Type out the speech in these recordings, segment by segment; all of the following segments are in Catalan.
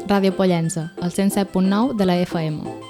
Ràdio Pollença, al 107.9 de la FM.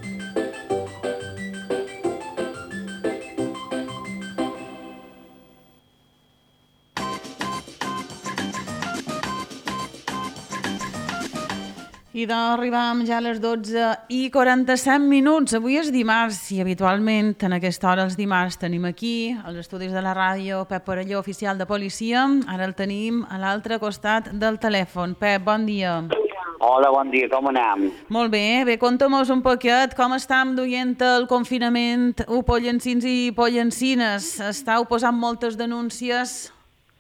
I arribam ja a les 12:47. Avui és dimarts i habitualment en aquesta hora els dimarts tenim aquí, als estudis de la ràdio, Pep Parelló, oficial de policia. Ara el tenim a l'altre costat del telèfon. Pep, bon dia. Hola, bon dia, com anem? Molt bé, conta'm-nos un poquet com estem duient el confinament pollencins i pollencines. Estàu posant moltes denúncies?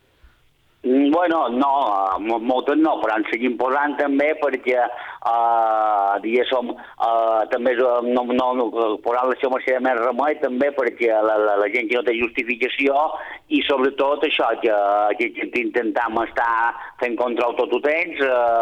Bueno, no, moltes no, però en seguim posant també perquè diguéssim, també posant l'acció mercè de més remei també perquè la gent que no té justificació i sobretot això, que intentem estar fent control tot ho tens,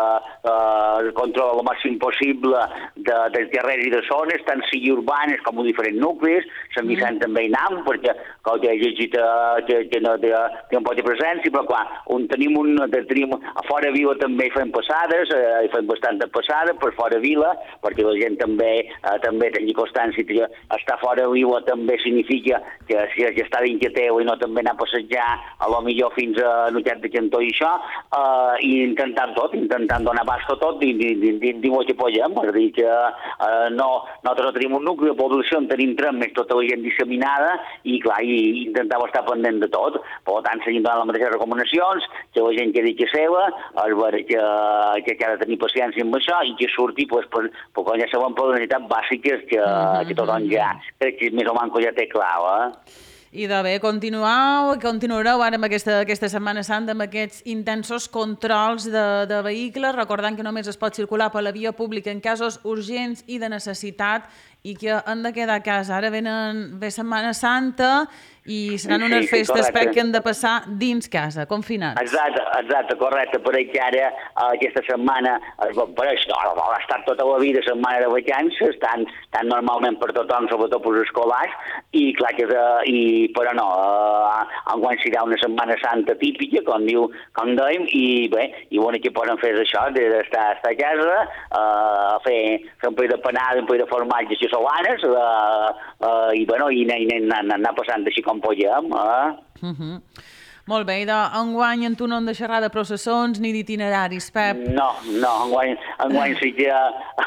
control el màxim possible dels carrers i de zones, tant sigui urbanes com diferents nuclis. Sant Vicent també hi anem, perquè com que he llegit que no té un poc de presència, però clar, tenim a fora Vila també fem passades, fem bastantes passades per fora Vila, perquè la gent també tingui constància que estar fora Vila també significa que si està dins que teu i no també anar a passejar a lo millor fins a Nuquet de Cantó i això, i intentant donar abast a tot dins el que podem. És a dir que nosaltres no tenim un nucli de població, en tenim tres, més tota la gent disseminada, i clar, intentar estar pendent de tot. Per tant, seguim donant les mateixes recomanacions, que la gent quedi que seva, és veure que ha de tenir paciència amb això i que surti, quan ja sabem per les necessitats bàsiques que tothom ja, crec que més o menys ja té clar, I de bé, continuareu ara amb aquesta Setmana Santa amb aquests intensos controls de vehicles, recordant que només es pot circular per la via pública en casos urgents i de necessitat i que han de quedar a casa. Ara ve Setmana Santa i seran unes festes que han de passar dins casa, confinats. Exacte, correcte. Per que ara, aquesta setmana, per això, ha estat tota la vida setmana de vacances, tant normalment per tothom, sobretot per els escolars, i clar que, però no, enguany serà una Setmana Santa típica, com dèiem, i bé, que poden fer això, d'estar a casa, fer un poll de panada, un poll de formatge, si solanes, i anar passant així com podem. Molt bé, i enguany tu no han de xerrar de processons ni d'itineraris, Pep? No, enguany sí que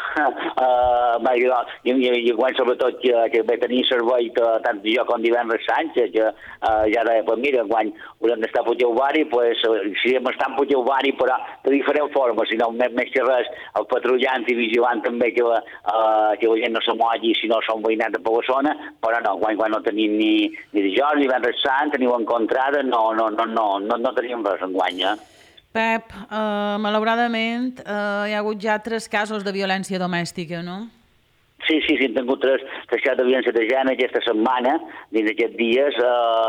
i enguany sobretot que ve tenir servei tant jo com divendres Sant, que ja deia, pues mira, enguany haurem d'estar a Puigdeuvari, pues si hem estat a Puigdeuvari, però de diferents formes, sinó més que res, el patrullant i vigilant també que la gent no se mogui si no són veïnats per la zona, però no, enguany no tenim ni dijous, ni divendres Sant, teniu encontrada, no teníem res enguany, Pep, malauradament hi ha hagut ja 3 casos de violència domèstica, no? Sí, hem tingut 3 casos de violència de gènere aquesta setmana, dins d'aquests dies,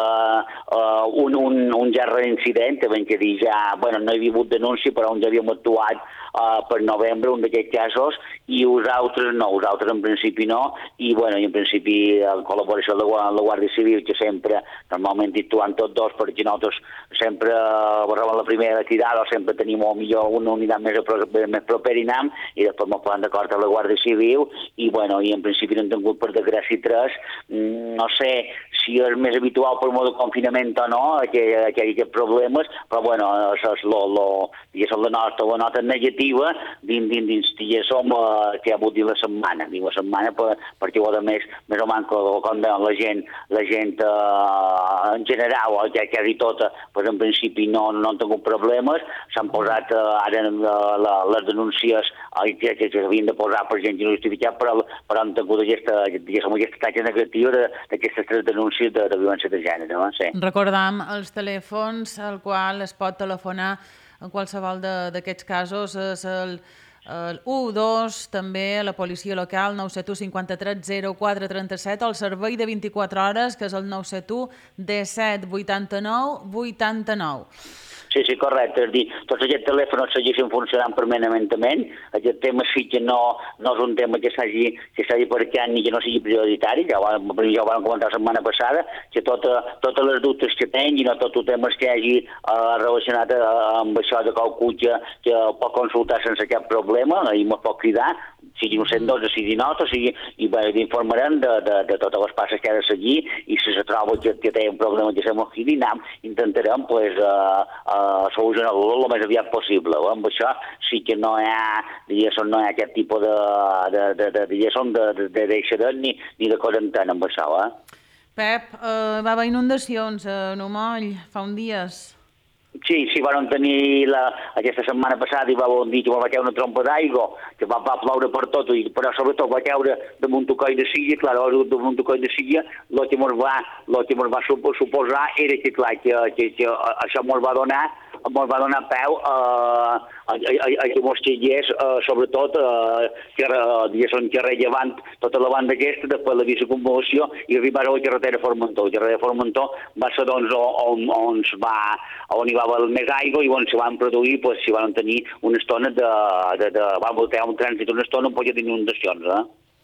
un ja reincident, ben que dir ja, bueno, no hi havia hagut denúncia, però on ja havíem actuat per novembre, un d'aquests casos, i els altres no, els altres en principi no, i en principi en col·laboració amb la Guàrdia Civil, que sempre, normalment actuant tots dos, perquè nosaltres sempre barrem la primera tirada, o sempre tenim millor una unitat més propera i anem, i després ens posem d'acord amb la Guàrdia Civil, i en principi no hem tingut per desgràcia 3, no sé si és més habitual per molt de confinament o no, que hi hagi problemes, però és la nota negativa dins que ha hagut la setmana, perquè a més o menys com la gent en general, que ha dit tota, en principi no han tingut problemes, s'han posat ara les denúncies que s'havien de posar per gent que no justificat, però han tingut aquesta taxa negativa d'aquestes 3 denúncies de violència de gènere. Sí. Recordam els telèfons al qual es pot telefonar en qualsevol d'aquests casos, és el 112, també la policia local, 971 53 04 37, el servei de 24 hores, que és el 971 17 89 89. Sí, correcte. És a dir, tots aquests telèfons segueixen funcionant permanentment. Aquest tema sí que no és un tema que s'hagi aparcat ni que no sigui prioritari. Ja ho vam comentar la setmana passada, que totes les dubtes que tinguin o tots els temes que hagi relacionat amb això de qualcú que pot consultar sense cap problema i m'ho pot cridar, sigui un 112, sigui nostre, i informarem de totes les passes que ha de seguir, i si se troba que té un problema que se mos cridi, intentarem solucionar-lo el més aviat possible. Amb això sí que no hi ha aquest tipus de deixador ni de quarantena amb això. Pep, va haver inundacions a Nomoll fa uns dies. Sí, van tenir aquesta setmana passada i va dir que va caure una trompa d'aigua, que va ploure per tot, però sobretot va caure damunt un coll de silla. Clar, damunt un coll de silla, el que ens va suposar era que, clar, que això ens va donar peu a que mos caigués, sobretot, que rellevant tota la banda aquesta, després la vicircunvalació, i arribar a la carretera Formentó. La carretera Formentó va ser on hi va haver més aigua i on se van produir, s'hi van tenir una estona va voltar un trànsit una estona un poc d'inundacions,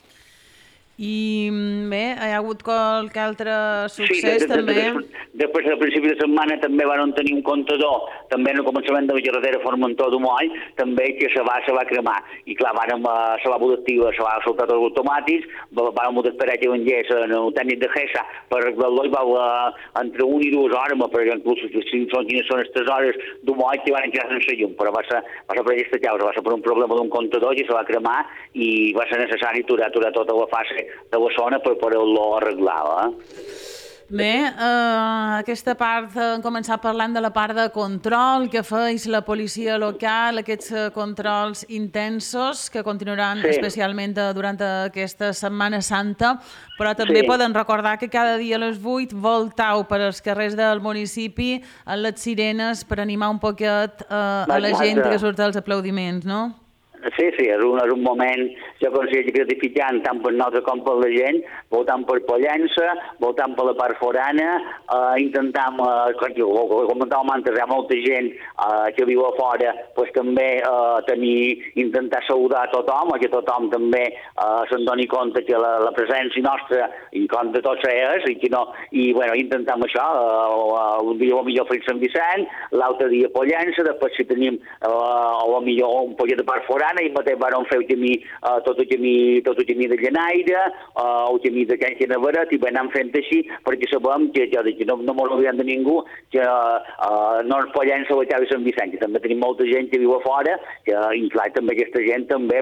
I bé, hi ha hagut qualque altre succés també? Després, al principi de setmana, també van tenir un comptador, també en el començament de la carretera Formentó d'Umoll, també que se va cremar. I clar, se va poder activar, se va soltar tots els automàtics, vam esperar que vengués el tècnic de GESA per arreglar-lo, i va entre 1 i 2 hores, per exemple, quines són aquestes hores d'Umoll que van quedar sense llum, però va ser per aquesta causa, va ser per un problema d'un comptador que se va cremar i va ser necessari aturar tota la fase de la zona per poder-lo arreglar. Bé, aquesta part, hem començat parlant de la part de control que feis la policia local, aquests controls intensos que continuaran especialment durant aquesta Setmana Santa, però també poden recordar que cada dia a les 8 voltau per als carrers del municipi amb les sirenes per animar un poquet a la gent que surt als aplaudiments, no? Sí, és un moment, jo considero gratificant tant per nosaltres com per la gent, voltant per Pollença, voltant per la part forana, intentam, com comentàvem antes, hi ha molta gent que viu a fora, també intentar saludar a tothom, que tothom també se'n doni compte que la presència nostra i compte tots és, i intentam això, un dia millor fer Sant Vicent, l'altre dia Pollença, després si tenim millor un poquet de part forana, i mateix vam fer tot el camí de Llenaire, el camí de Can Navaret, i anem fent així, perquè sabem que no ens oblidem de ningú, que no ens podem salvar a Sant Vicent, que també tenim molta gent que viu a fora, i clar, també aquesta gent també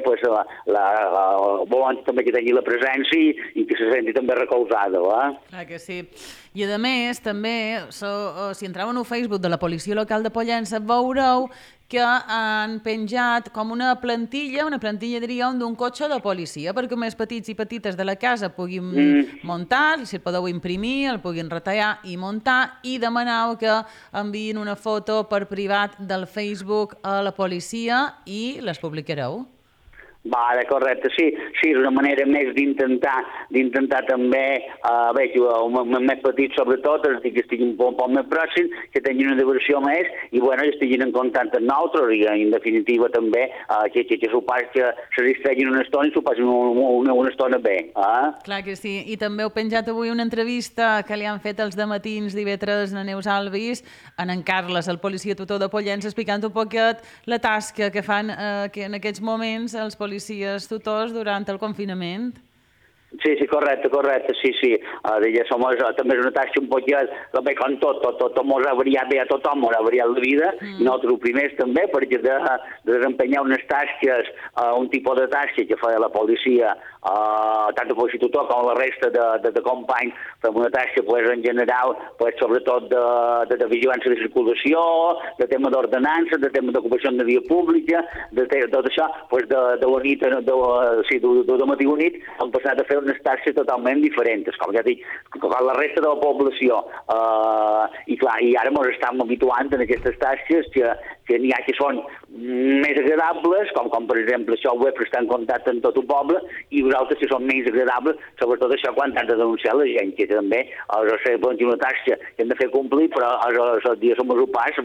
volen també que tingui la presència i que se senti també recolzada. Clar que sí. I a més, també, si entreu en el Facebook de la Policia Local de Pollença, veureu que han penjat com una plantilla diríem, d'un cotxe de policia, perquè més petits i petites de la casa puguin muntar, si el podeu imprimir, el puguin retallar i muntar, i demaneu que enviïn una foto per privat del Facebook a la policia i les publicareu. Correcte, sí, és una manera més d'intentar també, més petits sobretot, que estiguin un poc més pròxims, que tinguin una diversió més i estiguin en contacte amb nosaltres, i en definitiva també que se distreguin una estona i s'ho passin una estona bé. Clar que sí, i també heu penjat avui una entrevista que li han fet els dematins d'IV3 a Neus Alvis, en Carles, el policia tutor de Pollença, explicant un poquet la tasca que fan que en aquests moments els policies tutors durant el confinament. Sí, correcte, sí. També és una tasca un poc, com tot mos ha variat bé a tothom, mos ha variat la vida, i nosaltres primers també, perquè de desempenyar unes tasques, un tipus de tasca que feia la policia, tant de policia tutor com la resta de companys, fem una tasca en general, sobretot de vigilància de circulació, de tema d'ordenança, de tema d'ocupació de via pública, de tot això, de la nit, de matí a nit, hem passat a fer unes taxes totalment diferents, com ja dic, com la resta de la població. I clar, i ara ens estem habituant en aquestes taxes que n'hi ha que són més agradables, com per exemple això web està en contacte amb tot el poble, i uns altres que són menys agradables, sobretot això quan has de denunciar la gent, que també una taxa que hem de fer complir, però els dies som els pas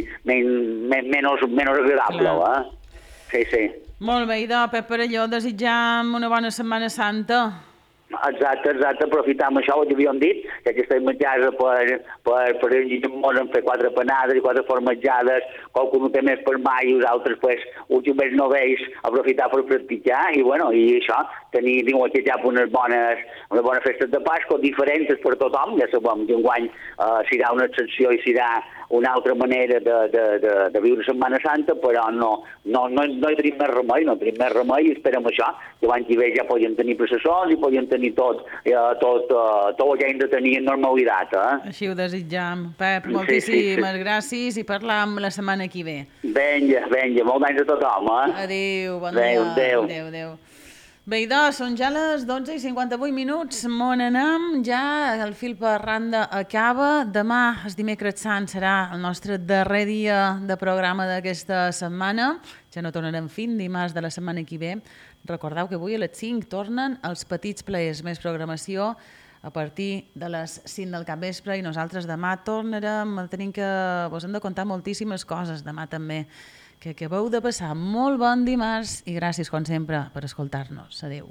menys agradable, Sí. Molt bé, idò, Pep Parelló, desitjam una bona Setmana Santa. Exacte, aprofitam això, ho havíem dit, que estem a casa per en fer 4 panades i 4 formatjades, qualcú no té més per mai i els altres, pues, últimament no veus, aprofitar per practicar i, bueno, i això, tenir unes bones festes de Pasqua diferents per tothom, ja sabem que enguany serà una excepció i serà una altra manera de viure Setmana Santa, però no hi tenim més remei, i esperem això, que l'any que ve ja podem tenir processons i podem tenir tot el que hem de tenir en normalitat. Així ho desitjam. Pep, moltíssimes gràcies i parlam la setmana que ve. Vinga, molt d'anys a tothom. Adéu, bon dia. Adéu. Bé, doncs, són ja les 12:58. M'on anem, ja el fil per randa acaba. Demà, el dimecres sant, serà el nostre darrer dia de programa d'aquesta setmana. Ja no tornarem fins dimarts de la setmana que ve. Recordeu que avui a les 5 tornen els petits plaers, més programació a partir de les 5 del capvespre, i nosaltres demà tornarem. Tenim que vos hem de contar moltíssimes coses demà també. Que acabeu de passar molt bon dimarts i gràcies, com sempre, per escoltar-nos. Adéu.